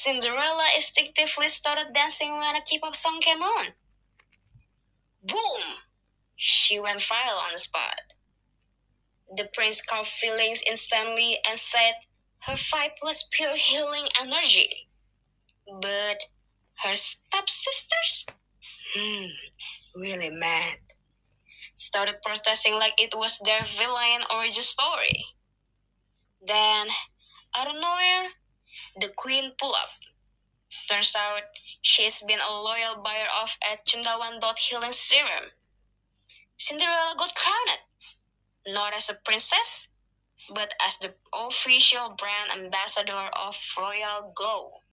Cinderella instinctively started dancing when a K-pop song came on. Boom! She went viral on the spot. The prince caught feelings instantly and said her vibe was pure healing energy. But her stepsisters? Really mad. Started protesting like it was their villain origin story. Then, out of nowhere, the queen pulled up. Turns out she's been a loyal buyer of a Chendawan dot healing serum. Cinderella got crowned, not as a princess, but as the official brand ambassador of Royal Glow.